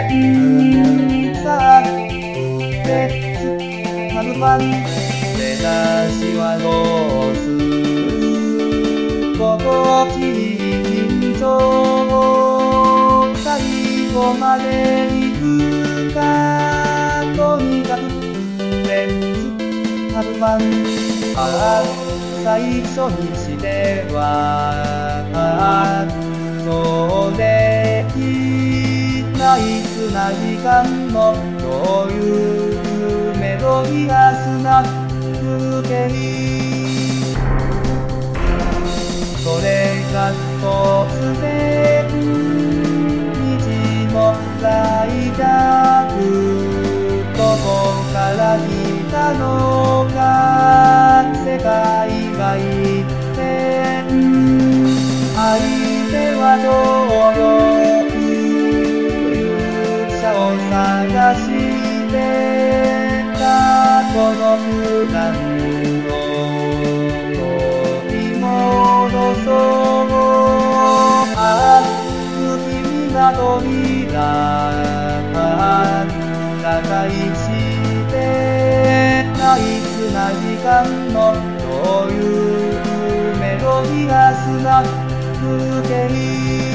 さレッツハブファン。出だしはどうする心地いい緊張、最後まで行くかとにかくレッツハブファン。ああ最初にしてはそうできないつな時間のどういうメロディアスな風景、それが突然虹も来たどこから来たのか世界が一変、相手はどう勇者を探してたこの空間を取り戻そう。ああ君が扉長いしてないつな時間のどういうメロディアスな風景。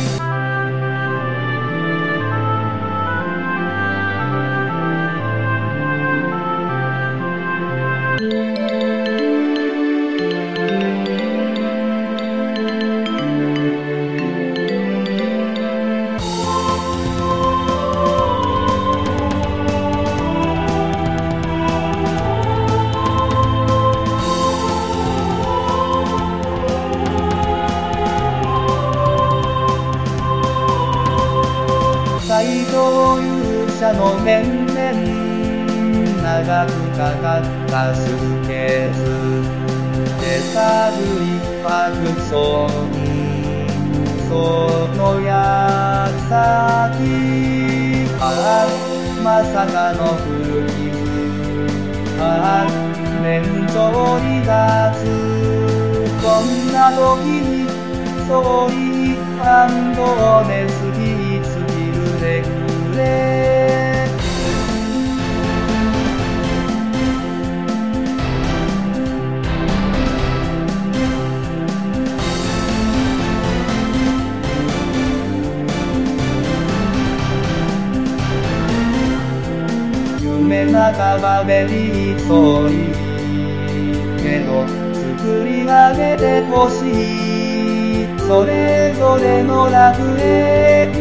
最上勇者の面々長くかかったスーケース手探りアクション、その矢先まさかの古傷、面上に立つこんな時にそういハンドネスに尽きるでくれ。夢半ばべりそうにけど作り上げてほしいそれぞれの楽園